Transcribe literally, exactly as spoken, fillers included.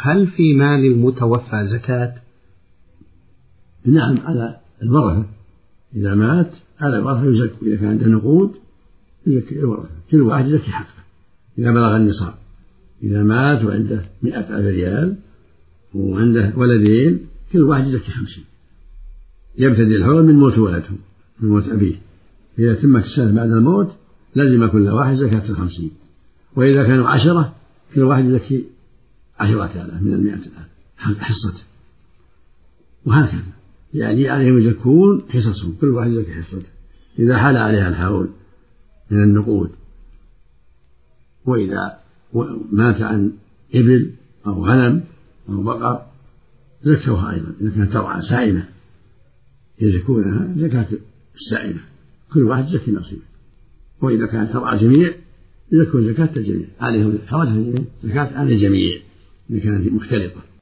هل في مال المتوفى زكاة؟ نعم، على الورثة، إذا مات على الورثة يزكوا، إذا كان عنده نقود يزكي الورثة، كل واحد يزكي حقه إذا بلغ النصاب. إذا مات وعنده مئة ألف ريال وعنده ولدين كل واحد يزكي خمسين، يبتدي الحول من موت ولده من موت أبيه، إذا تمت السنة بعد الموت لازم كل واحد زكاة الخمسين، وإذا كانوا عشرة كل واحد يزكي عشرة آلاف من المئة آلاف حصته، وهكذا يعني عليهم يزكون حصصهم، كل واحد يزكي حصته إذا حال عليها الحول من النقود. وإذا مات عن إبل أو غنم أو بقر زكوها أيضا، إذا كانت ترعى سائمة يزكونها زكاة السائمة، كل واحد يزكي نصيبه. وإذا كانت ترعى جميع يزكون زكاة الجميع، عليهم زكاة عن الجميع إذا كانت مختلطة.